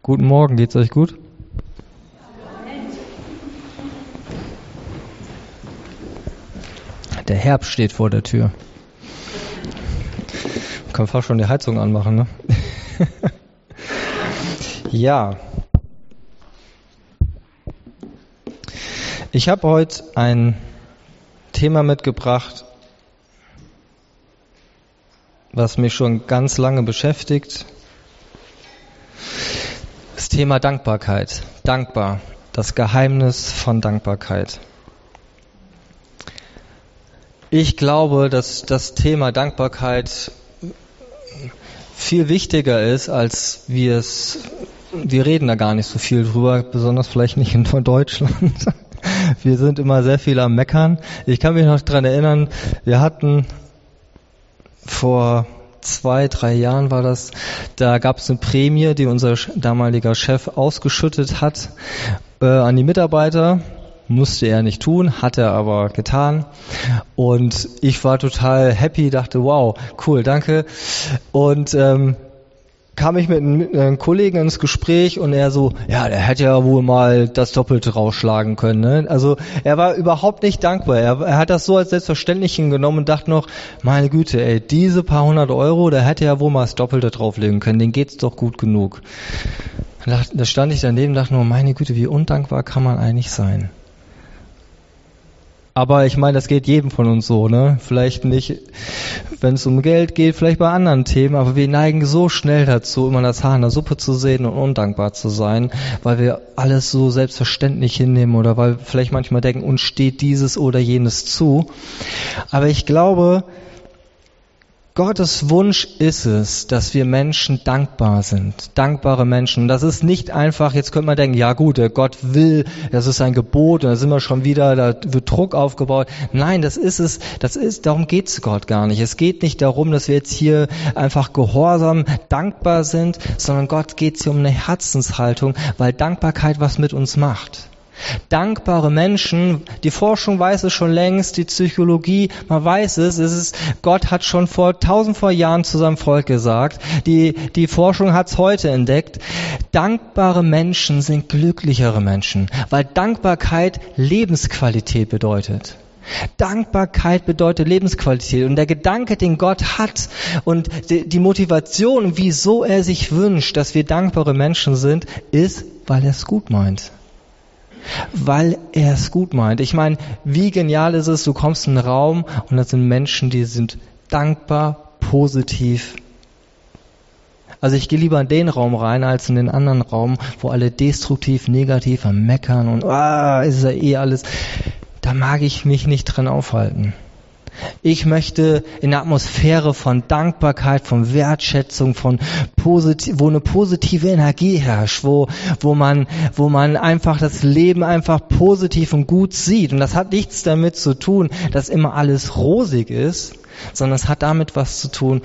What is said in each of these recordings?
Guten Morgen, geht's euch gut? Der Herbst steht vor der Tür. Man kann fast schon die Heizung anmachen, ne? Ja. Ich habe heute ein Thema mitgebracht, was mich schon ganz lange beschäftigt. Das Thema Dankbarkeit. Dankbar. Das Geheimnis von Dankbarkeit. Ich glaube, dass das Thema Dankbarkeit viel wichtiger ist, als wir reden da gar nicht so viel drüber, besonders vielleicht nicht in Deutschland. Wir sind immer sehr viel am Meckern. Ich kann mich noch daran erinnern, wir hatten vor 2-3 Jahren war das, da gab es eine Prämie, die unser damaliger Chef ausgeschüttet hat an die Mitarbeiter. Musste er nicht tun, hat er aber getan. Und ich war total happy, dachte, wow, cool, danke. Und kam ich mit einem Kollegen ins Gespräch und er so, ja, der hätte ja wohl mal das Doppelte rausschlagen können. Ne? Also er war überhaupt nicht dankbar. Er hat das so als selbstverständlich hingenommen und dachte noch, meine Güte, ey, diese paar 100 Euro, der hätte ja wohl mal das Doppelte drauflegen können. Denen geht's doch gut genug. Da stand ich daneben und dachte nur, meine Güte, wie undankbar kann man eigentlich sein? Aber ich meine, das geht jedem von uns so, ne? Vielleicht nicht, wenn es um Geld geht, vielleicht bei anderen Themen, aber wir neigen so schnell dazu, immer das Haar in der Suppe zu sehen und undankbar zu sein, weil wir alles so selbstverständlich hinnehmen oder weil wir vielleicht manchmal denken, uns steht dieses oder jenes zu. Aber ich glaube, Gottes Wunsch ist es, dass wir Menschen dankbar sind, dankbare Menschen. Das ist nicht einfach, jetzt könnte man denken, ja gut, der Gott will, das ist ein Gebot und da sind wir schon wieder, da wird Druck aufgebaut. Nein, darum geht's Gott gar nicht. Es geht nicht darum, dass wir jetzt hier einfach gehorsam dankbar sind, sondern Gott geht's hier um eine Herzenshaltung, weil Dankbarkeit was mit uns macht. Dankbare Menschen, die Forschung weiß es schon längst, die Psychologie, man weiß es, Gott hat schon vor 1000 Jahren zu seinem Volk gesagt, die Forschung hat es heute entdeckt, dankbare Menschen sind glücklichere Menschen, weil Dankbarkeit Lebensqualität bedeutet. Dankbarkeit bedeutet Lebensqualität und der Gedanke, den Gott hat und die Motivation, wieso er sich wünscht, dass wir dankbare Menschen sind, ist, weil er es gut meint. Weil er es gut meint. Ich meine, wie genial ist es, du kommst in einen Raum und da sind Menschen, die sind dankbar, positiv. Also ich gehe lieber in den Raum rein, als in den anderen Raum, wo alle destruktiv, negativ am Meckern und ist ja eh alles. Da mag ich mich nicht drin aufhalten. Ich möchte in der Atmosphäre von Dankbarkeit, von Wertschätzung, wo eine positive Energie herrscht, wo man einfach das Leben einfach positiv und gut sieht. Und das hat nichts damit zu tun, dass immer alles rosig ist, sondern es hat damit was zu tun,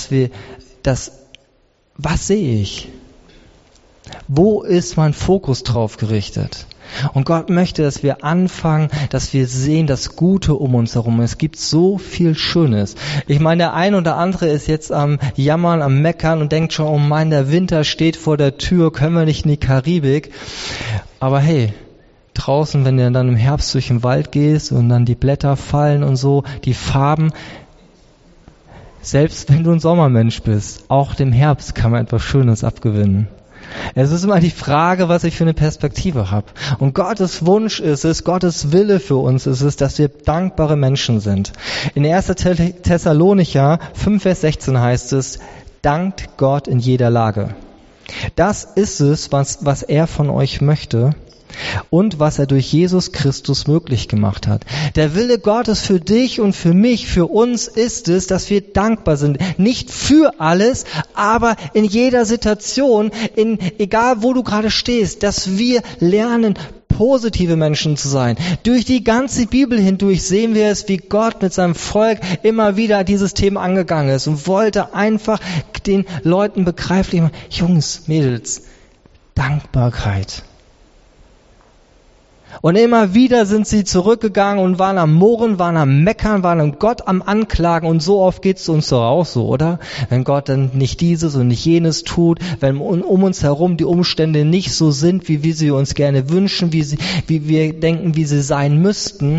was sehe ich? Wo ist mein Fokus drauf gerichtet? Und Gott möchte, dass wir anfangen, dass wir sehen das Gute um uns herum. Es gibt so viel Schönes. Ich meine, der ein oder andere ist jetzt am Jammern, am Meckern und denkt schon, oh Mann, der Winter steht vor der Tür, können wir nicht in die Karibik? Aber hey, draußen, wenn du dann im Herbst durch den Wald gehst und dann die Blätter fallen und so, die Farben, selbst wenn du ein Sommermensch bist, auch dem Herbst kann man etwas Schönes abgewinnen. Es ist immer die Frage, was ich für eine Perspektive habe. Und Gottes Wunsch ist es, Gottes Wille für uns ist es, dass wir dankbare Menschen sind. In 1. Thessalonicher 5, Vers 16 heißt es, dankt Gott in jeder Lage. Das ist es, was er von euch möchte und was er durch Jesus Christus möglich gemacht hat. Der Wille Gottes für dich und für mich, für uns ist es, dass wir dankbar sind. Nicht für alles, aber in jeder Situation, egal wo du gerade stehst, dass wir lernen, positive Menschen zu sein. Durch die ganze Bibel hindurch sehen wir es, wie Gott mit seinem Volk immer wieder dieses Thema angegangen ist und wollte einfach den Leuten begreiflich machen, Jungs, Mädels, Dankbarkeit. Und immer wieder sind sie zurückgegangen und waren am Murren, waren am Meckern, waren Gott am Anklagen. Und so oft geht's uns doch auch so, oder? Wenn Gott dann nicht dieses und nicht jenes tut, wenn um uns herum die Umstände nicht so sind, wie wir sie uns gerne wünschen, wie wir denken, wie sie sein müssten.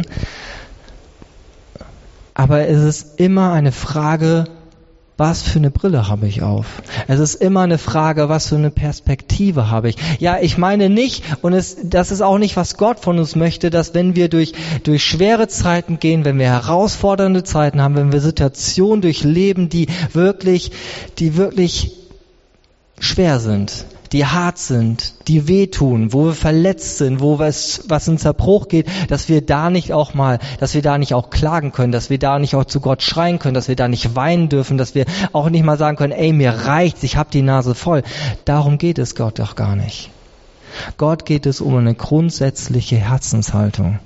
Aber es ist immer eine Frage, was für eine Brille habe ich auf? Es ist immer eine Frage, was für eine Perspektive habe ich? Ja, ich meine nicht, und das ist auch nicht, was Gott von uns möchte, dass wenn wir durch schwere Zeiten gehen, wenn wir herausfordernde Zeiten haben, wenn wir Situationen durchleben, die wirklich schwer sind, die hart sind, die wehtun, wo wir verletzt sind, wo was in Zerbruch geht, dass wir da nicht auch klagen können, dass wir da nicht auch zu Gott schreien können, dass wir da nicht weinen dürfen, dass wir auch nicht mal sagen können, ey, mir reicht's, ich hab die Nase voll. Darum geht es Gott doch gar nicht. Gott geht es um eine grundsätzliche Herzenshaltung.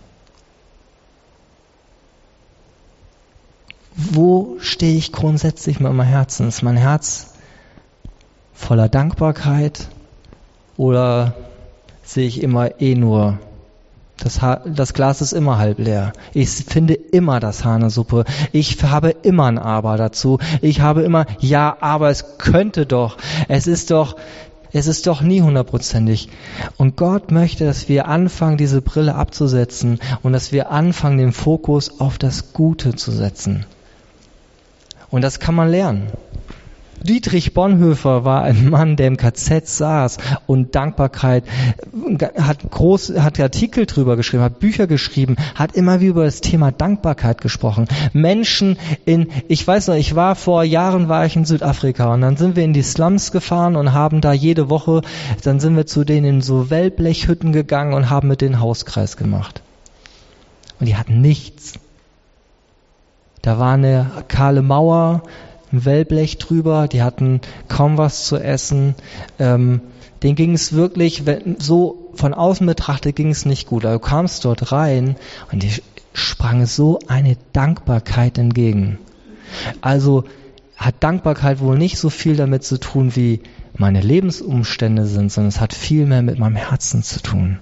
Wo stehe ich grundsätzlich mit meinem Herzen? Ist mein Herz voller Dankbarkeit? Oder sehe ich immer nur, das Glas ist immer halb leer. Ich finde immer das Haar in der Suppe. Ich habe immer ein Aber dazu. Ich habe immer, ja, aber es könnte doch. Es ist doch nie 100%. Und Gott möchte, dass wir anfangen, diese Brille abzusetzen und dass wir anfangen, den Fokus auf das Gute zu setzen. Und das kann man lernen. Dietrich Bonhoeffer war ein Mann, der im KZ saß und Dankbarkeit hat Artikel drüber geschrieben, hat Bücher geschrieben, hat immer wieder über das Thema Dankbarkeit gesprochen. Ich war vor Jahren in Südafrika und dann sind wir in die Slums gefahren und haben da jede Woche, dann sind wir zu denen in so Wellblechhütten gegangen und haben mit denen Hauskreis gemacht. Und die hatten nichts. Da war eine kahle Mauer, ein Wellblech drüber, die hatten kaum was zu essen. Denen ging es wirklich, so von außen betrachtet, ging es nicht gut. Aber du kamst dort rein und die sprang so eine Dankbarkeit entgegen. Also hat Dankbarkeit wohl nicht so viel damit zu tun, wie meine Lebensumstände sind, sondern es hat viel mehr mit meinem Herzen zu tun.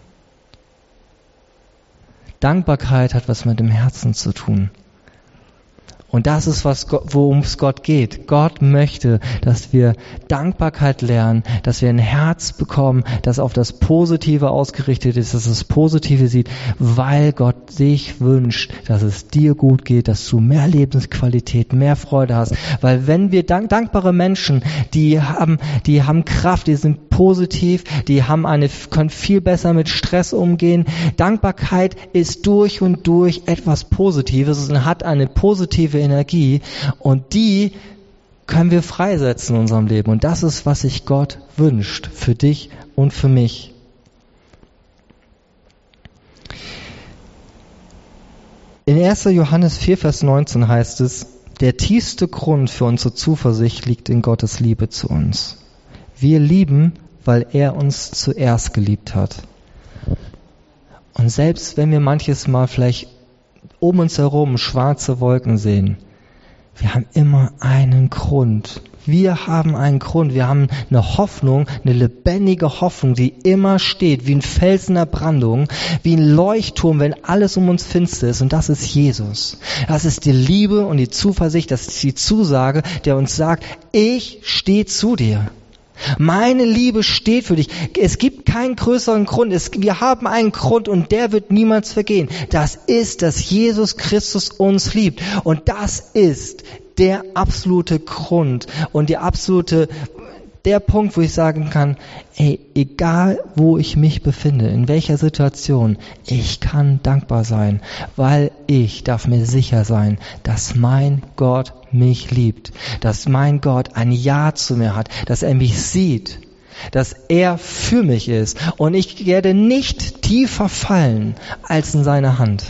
Dankbarkeit hat was mit dem Herzen zu tun. Und das ist, worum es Gott geht. Gott möchte, dass wir Dankbarkeit lernen, dass wir ein Herz bekommen, das auf das Positive ausgerichtet ist, dass das Positive sieht, weil Gott sich wünscht, dass es dir gut geht, dass du mehr Lebensqualität, mehr Freude hast. Weil wenn wir dankbare Menschen, die haben Kraft, die sind positiv, können viel besser mit Stress umgehen. Dankbarkeit ist durch und durch etwas Positives und hat eine positive Energie und die können wir freisetzen in unserem Leben. Und das ist, was sich Gott wünscht für dich und für mich. In 1. Johannes 4, Vers 19 heißt es, der tiefste Grund für unsere Zuversicht liegt in Gottes Liebe zu uns. Wir lieben, weil er uns zuerst geliebt hat. Und selbst wenn wir manches Mal vielleicht um uns herum schwarze Wolken sehen, wir haben immer einen Grund. Wir haben einen Grund. Wir haben eine Hoffnung, eine lebendige Hoffnung, die immer steht, wie ein Fels in der Brandung, wie ein Leuchtturm, wenn alles um uns finster ist. Und das ist Jesus. Das ist die Liebe und die Zuversicht, das ist die Zusage, der uns sagt, ich stehe zu dir. Meine Liebe steht für dich. Es gibt keinen größeren Grund. Wir haben einen Grund und der wird niemals vergehen. Das ist, dass Jesus Christus uns liebt. Und das ist der absolute Grund und der Punkt, wo ich sagen kann, ey, egal wo ich mich befinde, in welcher Situation, ich kann dankbar sein, weil ich darf mir sicher sein, dass mein Gott mich liebt, dass mein Gott ein Ja zu mir hat, dass er mich sieht, dass er für mich ist und ich werde nicht tiefer fallen als in seine Hand.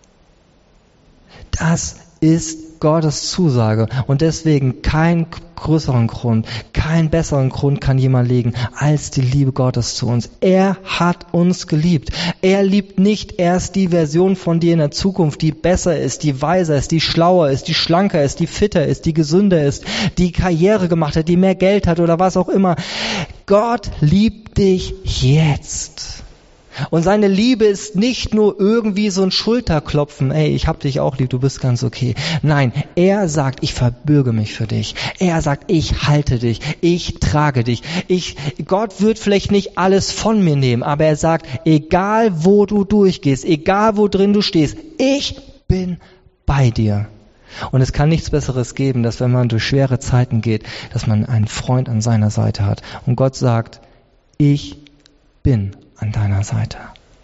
Das ist Gottes Zusage und deswegen keinen größeren Grund, keinen besseren Grund kann jemand legen als die Liebe Gottes zu uns. Er hat uns geliebt. Er liebt nicht erst die Version von dir in der Zukunft, die besser ist, die weiser ist, die schlauer ist, die schlanker ist, die fitter ist, die gesünder ist, die Karriere gemacht hat, die mehr Geld hat oder was auch immer. Gott liebt dich jetzt. Und seine Liebe ist nicht nur irgendwie so ein Schulterklopfen, ey, ich hab dich auch lieb, du bist ganz okay. Nein, er sagt, ich verbürge mich für dich. Er sagt, ich halte dich, ich trage dich. Gott wird vielleicht nicht alles von mir nehmen, aber er sagt, egal wo du durchgehst, egal wo drin du stehst, ich bin bei dir. Und es kann nichts Besseres geben, dass wenn man durch schwere Zeiten geht, dass man einen Freund an seiner Seite hat. Und Gott sagt, ich bin an deiner Seite.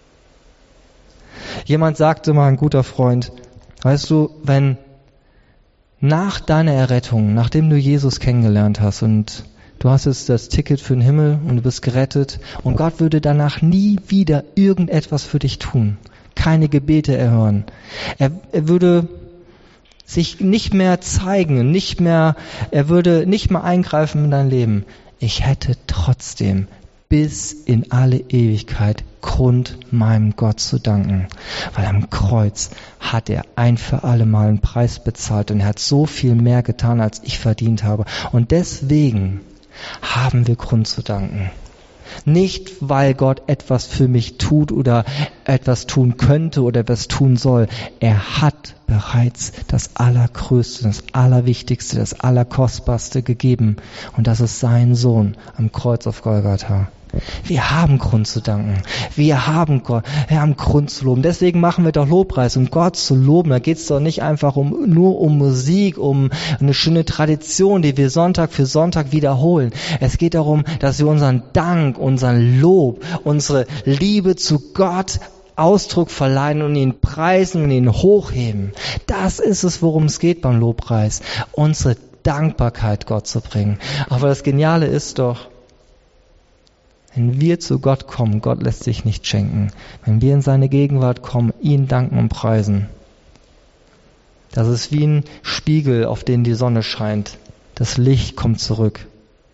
Jemand sagte mal, ein guter Freund, weißt du, wenn nach deiner Errettung, nachdem du Jesus kennengelernt hast und du hast jetzt das Ticket für den Himmel und du bist gerettet und Gott würde danach nie wieder irgendetwas für dich tun, keine Gebete erhören. Er würde sich nicht mehr zeigen, er würde nicht mehr eingreifen in dein Leben. Ich hätte trotzdem bis in alle Ewigkeit Grund, meinem Gott zu danken. Weil am Kreuz hat er ein für alle Mal einen Preis bezahlt und er hat so viel mehr getan, als ich verdient habe. Und deswegen haben wir Grund zu danken. Nicht, weil Gott etwas für mich tut oder etwas tun könnte oder etwas tun soll. Er hat bereits das Allergrößte, das Allerwichtigste, das Allerkostbarste gegeben. Und das ist sein Sohn am Kreuz auf Golgatha. Wir haben Grund zu danken. Wir haben Grund zu loben. Deswegen machen wir doch Lobpreis, um Gott zu loben. Da geht es doch nicht einfach nur um Musik, um eine schöne Tradition, die wir Sonntag für Sonntag wiederholen. Es geht darum, dass wir unseren Dank, unseren Lob, unsere Liebe zu Gott Ausdruck verleihen und ihn preisen und ihn hochheben. Das ist es, worum es geht beim Lobpreis. Unsere Dankbarkeit Gott zu bringen. Aber das Geniale ist doch, wenn wir zu Gott kommen, Gott lässt sich nicht schenken. Wenn wir in seine Gegenwart kommen, ihn danken und preisen. Das ist wie ein Spiegel, auf den die Sonne scheint. Das Licht kommt zurück.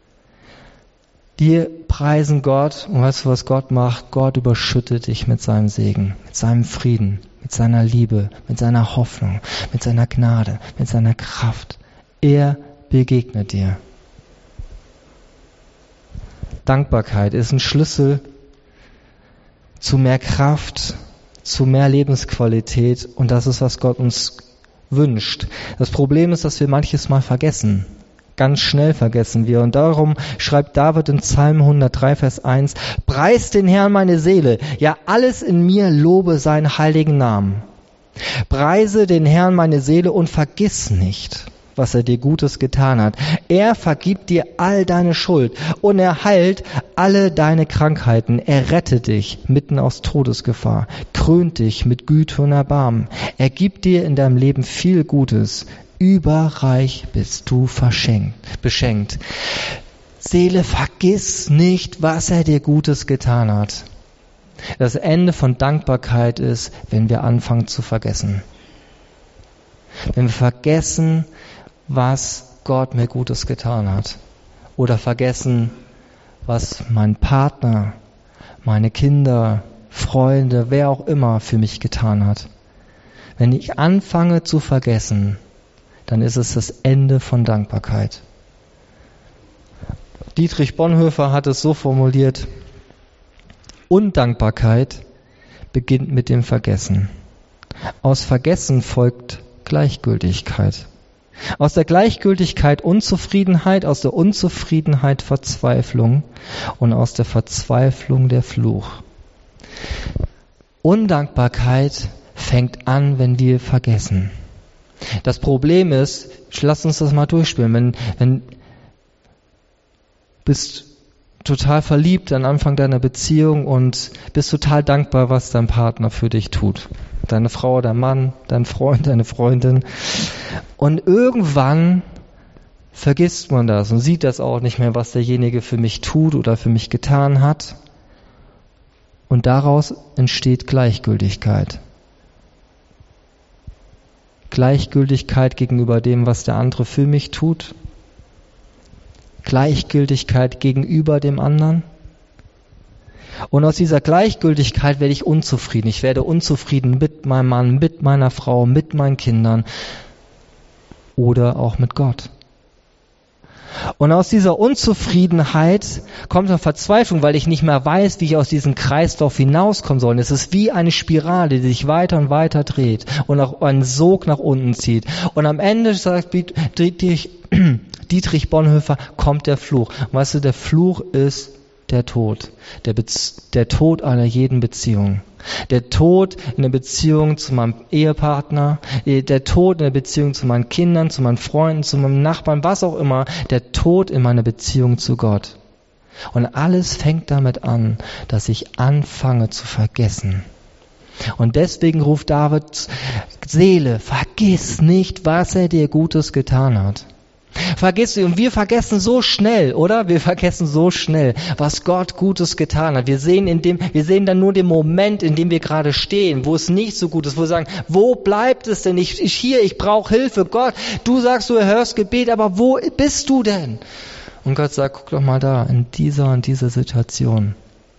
Wir preisen Gott und weißt du, was Gott macht? Gott überschüttet dich mit seinem Segen, mit seinem Frieden, mit seiner Liebe, mit seiner Hoffnung, mit seiner Gnade, mit seiner Kraft. Er begegnet dir. Dankbarkeit ist ein Schlüssel zu mehr Kraft, zu mehr Lebensqualität und das ist, was Gott uns wünscht. Das Problem ist, dass wir manches Mal vergessen. Ganz schnell vergessen wir. Und darum schreibt David in Psalm 103, Vers 1, Preis den Herrn meine Seele, ja alles in mir lobe seinen heiligen Namen. Preise den Herrn meine Seele und vergiss nicht, was er dir Gutes getan hat. Er vergibt dir all deine Schuld und er heilt alle deine Krankheiten. Er rettet dich mitten aus Todesgefahr, krönt dich mit Güte und Erbarmen. Er gibt dir in deinem Leben viel Gutes. Überreich bist du beschenkt. Seele, vergiss nicht, was er dir Gutes getan hat. Das Ende von Dankbarkeit ist, wenn wir anfangen zu vergessen. Wenn wir vergessen, was Gott mir Gutes getan hat. Oder vergessen, was mein Partner, meine Kinder, Freunde, wer auch immer für mich getan hat. Wenn ich anfange zu vergessen, dann ist es das Ende von Dankbarkeit. Dietrich Bonhoeffer hat es so formuliert, Undankbarkeit beginnt mit dem Vergessen. Aus Vergessen folgt Gleichgültigkeit. Aus der Gleichgültigkeit Unzufriedenheit, aus der Unzufriedenheit Verzweiflung und aus der Verzweiflung der Fluch. Undankbarkeit fängt an, wenn wir vergessen. Das Problem ist, lass uns das mal durchspielen, wenn bist total verliebt am Anfang deiner Beziehung und bist total dankbar, was dein Partner für dich tut. Deine Frau, dein Mann, dein Freund, deine Freundin. Und irgendwann vergisst man das und sieht das auch nicht mehr, was derjenige für mich tut oder für mich getan hat. Und daraus entsteht Gleichgültigkeit. Gleichgültigkeit gegenüber dem, was der andere für mich tut. Gleichgültigkeit gegenüber dem anderen. Und aus dieser Gleichgültigkeit werde ich unzufrieden. Ich werde unzufrieden mit meinem Mann, mit meiner Frau, mit meinen Kindern oder auch mit Gott. Und aus dieser Unzufriedenheit kommt eine Verzweiflung, weil ich nicht mehr weiß, wie ich aus diesem Kreislauf hinauskommen soll. Es ist wie eine Spirale, die sich weiter und weiter dreht und auch einen Sog nach unten zieht. Und am Ende, sagt Dietrich Bonhoeffer, kommt der Fluch. Und weißt du, der Fluch ist der Tod. Der Tod einer jeden Beziehung. Der Tod in der Beziehung zu meinem Ehepartner, der Tod in der Beziehung zu meinen Kindern, zu meinen Freunden, zu meinem Nachbarn, was auch immer, der Tod in meiner Beziehung zu Gott. Und alles fängt damit an, dass ich anfange zu vergessen. Und deswegen ruft David, Seele, vergiss nicht, was er dir Gutes getan hat. Vergiss du, und wir vergessen so schnell, oder? Wir vergessen so schnell, was Gott Gutes getan hat. Wir sehen dann nur den Moment, in dem wir gerade stehen, wo es nicht so gut ist, wo wir sagen, wo bleibt es denn? Ich brauche Hilfe. Gott, du sagst, du erhörst Gebet, aber wo bist du denn? Und Gott sagt, guck doch mal da, in dieser und dieser Situation.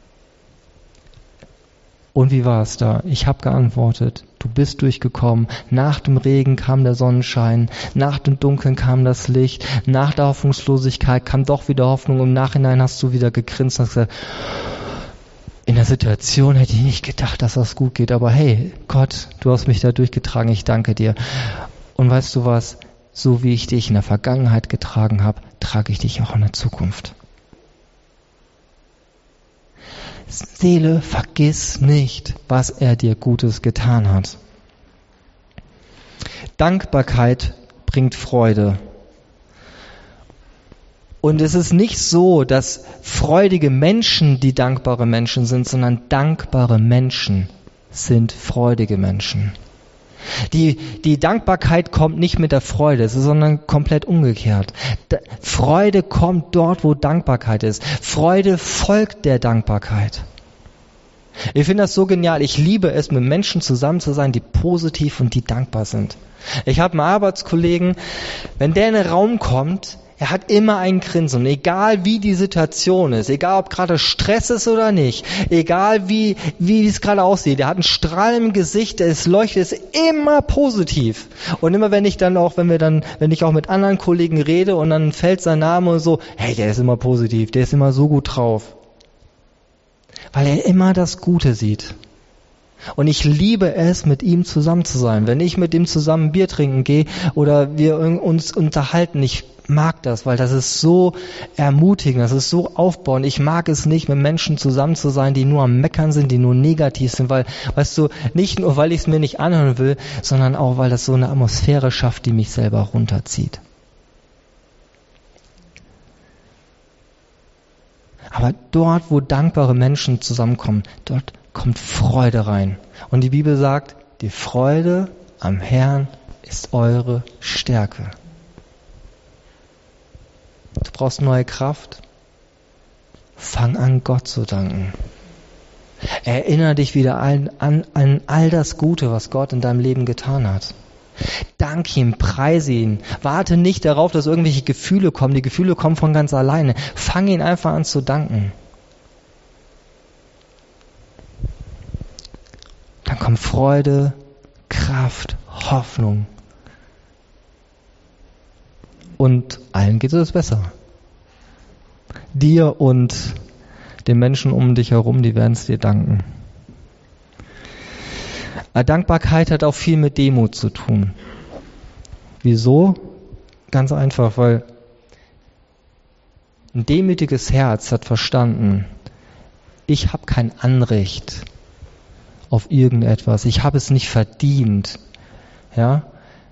Und wie war es da? Ich habe geantwortet, du bist durchgekommen. Nach dem Regen kam der Sonnenschein, nach dem Dunkeln kam das Licht, nach der Hoffnungslosigkeit kam doch wieder Hoffnung. Im Nachhinein hast du wieder gegrinst und gesagt, in der Situation hätte ich nicht gedacht, dass das gut geht. Aber hey, Gott, du hast mich da durchgetragen, ich danke dir. Und weißt du was? So wie ich dich in der Vergangenheit getragen habe, trage ich dich auch in der Zukunft. Seele, vergiss nicht, was er dir Gutes getan hat. Dankbarkeit bringt Freude. Und es ist nicht so, dass freudige Menschen die dankbare Menschen sind, sondern dankbare Menschen sind freudige Menschen. Die Dankbarkeit kommt nicht mit der Freude, sondern komplett umgekehrt. Freude kommt dort, wo Dankbarkeit ist. Freude folgt der Dankbarkeit. Ich finde das so genial. Ich liebe es, mit Menschen zusammen zu sein, die positiv und die dankbar sind. Ich habe einen Arbeitskollegen, wenn der in den Raum kommt, er hat immer ein Grinsen, egal wie die Situation ist, egal ob gerade Stress ist oder nicht, egal wie es gerade aussieht, er hat einen Strahl im Gesicht, es leuchtet, ist immer positiv. Und immer wenn ich auch mit anderen Kollegen rede und dann fällt sein Name und so, hey, der ist immer positiv, der ist immer so gut drauf. Weil er immer das Gute sieht. Und ich liebe es, mit ihm zusammen zu sein. Wenn ich mit ihm zusammen Bier trinken gehe oder wir uns unterhalten, ich mag das, weil das ist so ermutigend, das ist so aufbauend. Ich mag es nicht, mit Menschen zusammen zu sein, die nur am Meckern sind, die nur negativ sind, weil, weißt du, nicht nur, weil ich es mir nicht anhören will, sondern auch, weil das so eine Atmosphäre schafft, die mich selber runterzieht. Aber dort, wo dankbare Menschen zusammenkommen, dort kommt Freude rein. Und die Bibel sagt, die Freude am Herrn ist eure Stärke. Du brauchst neue Kraft. Fang an, Gott zu danken. Erinnere dich wieder an all das Gute, was Gott in deinem Leben getan hat. Dank ihm, preise ihn. Warte nicht darauf, dass irgendwelche Gefühle kommen. Die Gefühle kommen von ganz alleine. Fang ihn einfach an zu danken. Dann kommt Freude, Kraft, Hoffnung. Und allen geht es besser. Dir und den Menschen um dich herum, die werden es dir danken. Dankbarkeit hat auch viel mit Demut zu tun. Wieso? Ganz einfach, weil ein demütiges Herz hat verstanden, ich habe kein Anrecht auf irgendetwas. Ich habe es nicht verdient. Ja?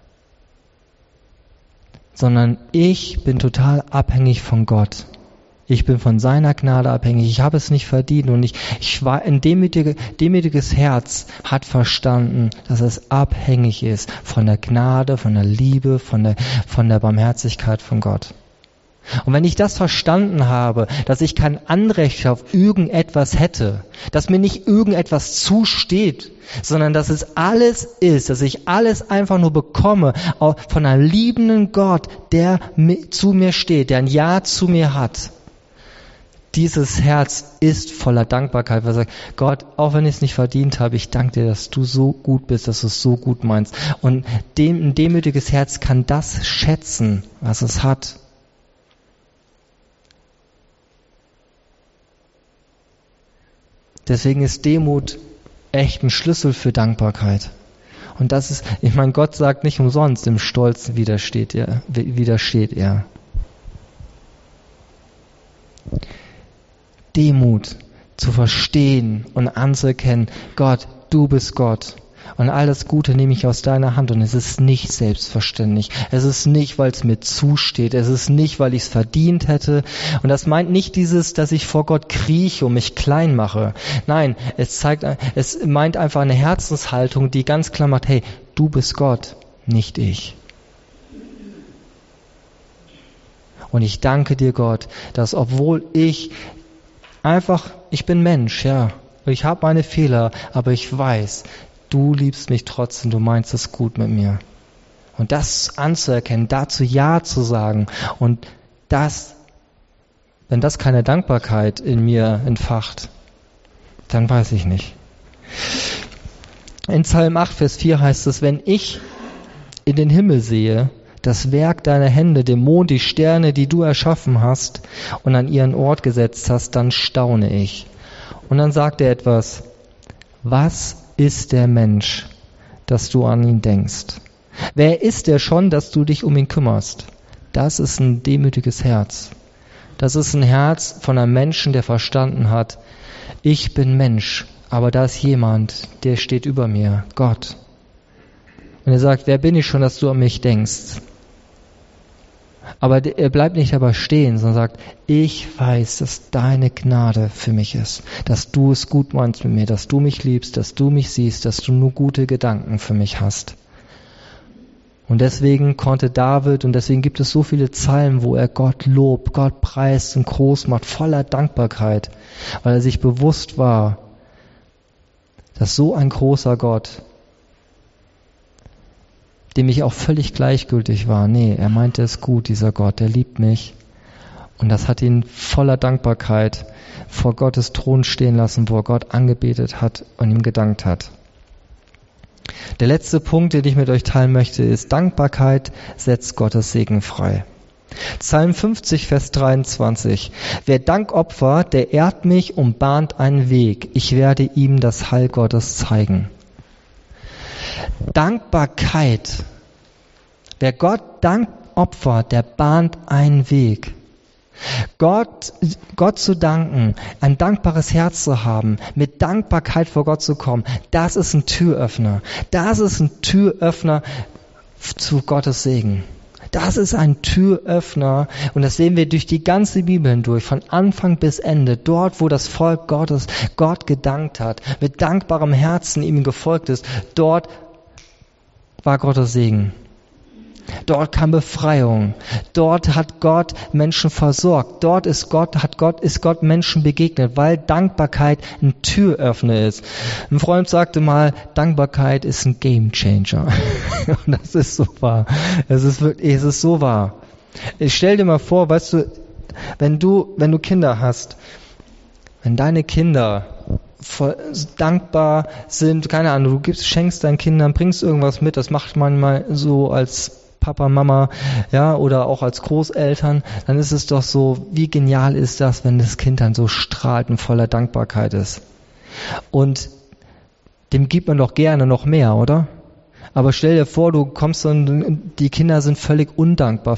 Sondern ich bin total abhängig von Gott. Ich bin von seiner Gnade abhängig. Ich habe es nicht verdient. Und ich war ein demütiges Herz hat verstanden, dass es abhängig ist von der Gnade, von der Liebe, von der Barmherzigkeit von Gott. Und wenn ich das verstanden habe, dass ich kein Anrecht auf irgendetwas hätte, dass mir nicht irgendetwas zusteht, sondern dass es alles ist, dass ich alles einfach nur bekomme von einem liebenden Gott, der zu mir steht, der ein Ja zu mir hat. Dieses Herz ist voller Dankbarkeit, weil er sagt, Gott, auch wenn ich es nicht verdient habe, ich danke dir, dass du so gut bist, dass du es so gut meinst. Und ein demütiges Herz kann das schätzen, was es hat. Deswegen ist Demut echt ein Schlüssel für Dankbarkeit. Und das ist, ich meine, Gott sagt nicht umsonst, dem Stolz widersteht er. Demut zu verstehen und anzuerkennen, Gott, du bist Gott. Und all das Gute nehme ich aus deiner Hand. Und es ist nicht selbstverständlich. Es ist nicht, weil es mir zusteht. Es ist nicht, weil ich es verdient hätte. Und das meint nicht dieses, dass ich vor Gott krieche und mich klein mache. Nein, es meint einfach eine Herzenshaltung, die ganz klar macht, hey, du bist Gott, nicht ich. Und ich danke dir, Gott, dass obwohl ich bin Mensch, ja. Ich habe meine Fehler, aber ich weiß, du liebst mich trotzdem, du meinst es gut mit mir. Und das anzuerkennen, dazu Ja zu sagen und wenn das keine Dankbarkeit in mir entfacht, dann weiß ich nicht. In Psalm 8, Vers 4 heißt es, wenn ich in den Himmel sehe, das Werk deiner Hände, den Mond, die Sterne, die du erschaffen hast und an ihren Ort gesetzt hast, dann staune ich. Und dann sagt er etwas, was ist der Mensch, dass du an ihn denkst? Wer ist er schon, dass du dich um ihn kümmerst? Das ist ein demütiges Herz. Das ist ein Herz von einem Menschen, der verstanden hat, ich bin Mensch, aber da ist jemand, der steht über mir, Gott. Und er sagt, wer bin ich schon, dass du an mich denkst? Aber er bleibt nicht dabei stehen, sondern sagt, ich weiß, dass deine Gnade für mich ist, dass du es gut meinst mit mir, dass du mich liebst, dass du mich siehst, dass du nur gute Gedanken für mich hast. Und deswegen konnte David, und deswegen gibt es so viele Psalmen, wo er Gott lobt, Gott preist und groß macht, voller Dankbarkeit, weil er sich bewusst war, dass so ein großer Gott, dem ich auch völlig gleichgültig war. Nee, er meinte es gut, dieser Gott, der liebt mich. Und das hat ihn voller Dankbarkeit vor Gottes Thron stehen lassen, wo er Gott angebetet hat und ihm gedankt hat. Der letzte Punkt, den ich mit euch teilen möchte, ist, Dankbarkeit setzt Gottes Segen frei. Psalm 50, Vers 23. Wer Dank opfert, der ehrt mich und bahnt einen Weg. Ich werde ihm das Heil Gottes zeigen. Dankbarkeit. Wer Gott Dank opfert, der bahnt einen Weg. Gott zu danken, ein dankbares Herz zu haben, mit Dankbarkeit vor Gott zu kommen, das ist ein Türöffner. Das ist ein Türöffner zu Gottes Segen. Das ist ein Türöffner und das sehen wir durch die ganze Bibel hindurch, von Anfang bis Ende. Dort, wo das Volk Gottes Gott gedankt hat, mit dankbarem Herzen ihm gefolgt ist, dort war Gottes Segen. Dort kam Befreiung. Dort hat Gott Menschen versorgt. Dort ist Gott Menschen begegnet, weil Dankbarkeit ein Türöffner ist. Ein Freund sagte mal, Dankbarkeit ist ein Gamechanger. Und das ist so wahr. Es ist so wahr. Ich stell dir mal vor, weißt du, wenn du Kinder hast, wenn deine Kinder voll dankbar sind, keine Ahnung, du schenkst deinen Kindern, bringst irgendwas mit, das macht man mal so als Papa, Mama, ja, oder auch als Großeltern, dann ist es doch so, wie genial ist das, wenn das Kind dann so strahlt und voller Dankbarkeit ist. Und dem gibt man doch gerne noch mehr, oder? Aber stell dir vor, du kommst und die Kinder sind völlig undankbar,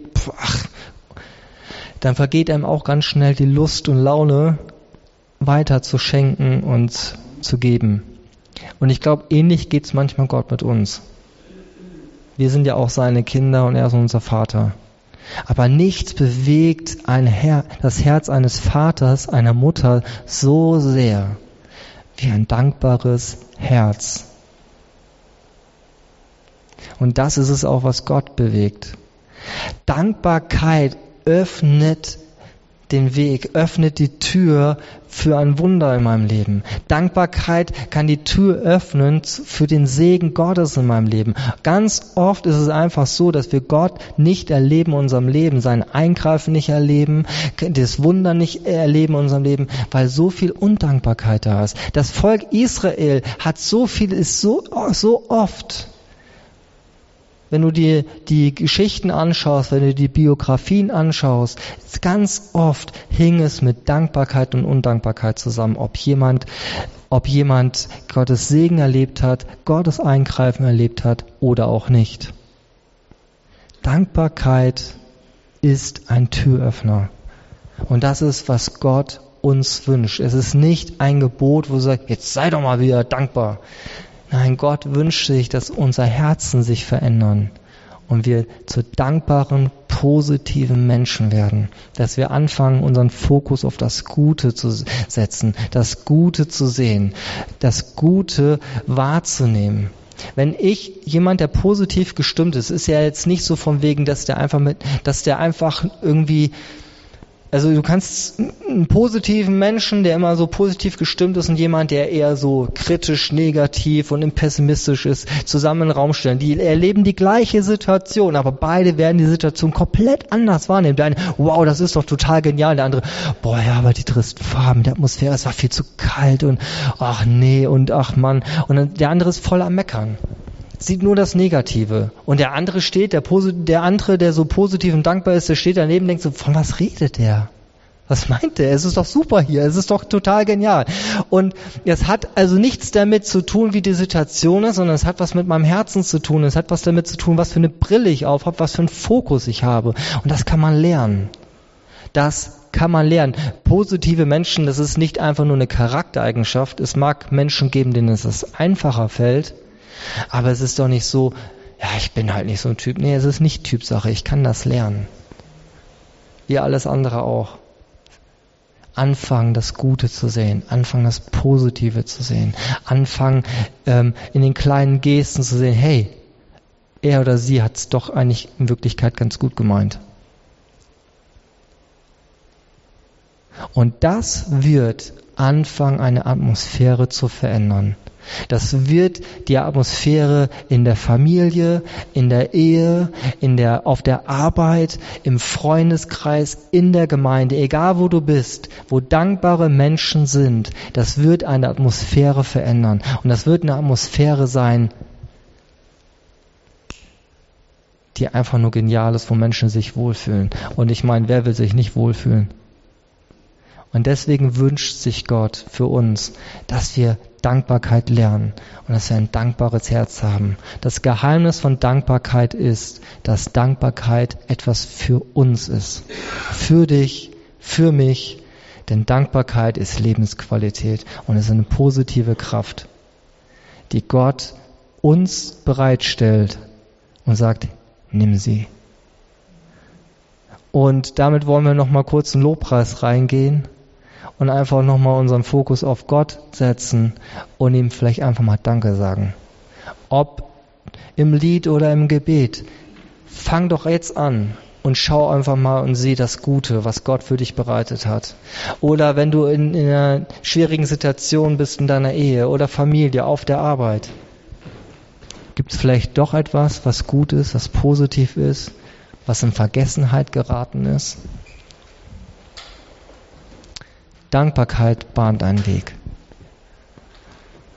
dann vergeht einem auch ganz schnell die Lust und Laune, weiter zu schenken und zu geben. Und ich glaube, ähnlich geht's manchmal Gott mit uns. Wir sind ja auch seine Kinder und er ist unser Vater. Aber nichts bewegt das Herz eines Vaters, einer Mutter so sehr wie ein dankbares Herz. Und das ist es auch, was Gott bewegt. Dankbarkeit öffnet den Weg, öffnet die Tür für ein Wunder in meinem Leben. Dankbarkeit kann die Tür öffnen für den Segen Gottes in meinem Leben. Ganz oft ist es einfach so, dass wir Gott nicht erleben in unserem Leben, sein Eingreifen nicht erleben, das Wunder nicht erleben in unserem Leben, weil so viel Undankbarkeit da ist. Das Volk Israel hat so oft wenn du dir die Geschichten anschaust, wenn du die Biografien anschaust, ganz oft hing es mit Dankbarkeit und Undankbarkeit zusammen, ob jemand Gottes Segen erlebt hat, Gottes Eingreifen erlebt hat oder auch nicht. Dankbarkeit ist ein Türöffner. Und das ist, was Gott uns wünscht. Es ist nicht ein Gebot, wo du sagst, jetzt sei doch mal wieder dankbar. Nein, Gott wünscht sich, dass unser Herzen sich verändern und wir zu dankbaren, positiven Menschen werden. Dass wir anfangen, unseren Fokus auf das Gute zu setzen, das Gute zu sehen, das Gute wahrzunehmen. Wenn jemand, der positiv gestimmt ist ja jetzt nicht so von wegen, dass der einfach irgendwie, also du kannst einen positiven Menschen, der immer so positiv gestimmt ist und jemand, der eher so kritisch, negativ und pessimistisch ist, zusammen in den Raum stellen. Die erleben die gleiche Situation, aber beide werden die Situation komplett anders wahrnehmen. Der eine, wow, das ist doch total genial. Der andere, boah, ja, aber die tristen Farben, die Atmosphäre, es war viel zu kalt und ach nee und ach Mann. Und dann, der andere ist voll am Meckern. Sieht nur das Negative. Und der andere steht, der so positiv und dankbar ist, der steht daneben und denkt so, von was redet der? Was meint der? Es ist doch super hier, es ist doch total genial. Und es hat also nichts damit zu tun, wie die Situation ist, sondern es hat was mit meinem Herzen zu tun. Es hat was damit zu tun, was für eine Brille ich aufhabe, was für einen Fokus ich habe. Und das kann man lernen. Das kann man lernen. Positive Menschen, das ist nicht einfach nur eine Charaktereigenschaft. Es mag Menschen geben, denen es einfacher fällt. Aber es ist doch nicht so, ja, ich bin halt nicht so ein Typ. Nee, es ist nicht Typsache. Ich kann das lernen. Wie alles andere auch. Anfangen, das Gute zu sehen. Anfangen, das Positive zu sehen. Anfangen, in den kleinen Gesten zu sehen, hey, er oder sie hat es doch eigentlich in Wirklichkeit ganz gut gemeint. Und das wird anfangen, eine Atmosphäre zu verändern. Das wird die Atmosphäre in der Familie, in der Ehe, auf der Arbeit, im Freundeskreis, in der Gemeinde, egal wo du bist, wo dankbare Menschen sind, das wird eine Atmosphäre verändern. Und das wird eine Atmosphäre sein, die einfach nur genial ist, wo Menschen sich wohlfühlen. Und ich meine, wer will sich nicht wohlfühlen? Und deswegen wünscht sich Gott für uns, dass wir Dankbarkeit lernen und dass wir ein dankbares Herz haben. Das Geheimnis von Dankbarkeit ist, dass Dankbarkeit etwas für uns ist. Für dich, für mich. Denn Dankbarkeit ist Lebensqualität und ist eine positive Kraft, die Gott uns bereitstellt und sagt, nimm sie. Und damit wollen wir nochmal kurz in den Lobpreis reingehen. Und einfach nochmal unseren Fokus auf Gott setzen und ihm vielleicht einfach mal Danke sagen. Ob im Lied oder im Gebet. Fang doch jetzt an und schau einfach mal und sieh das Gute, was Gott für dich bereitet hat. Oder wenn du in einer schwierigen Situation bist in deiner Ehe oder Familie, auf der Arbeit. Gibt es vielleicht doch etwas, was gut ist, was positiv ist, was in Vergessenheit geraten ist? Dankbarkeit bahnt einen Weg.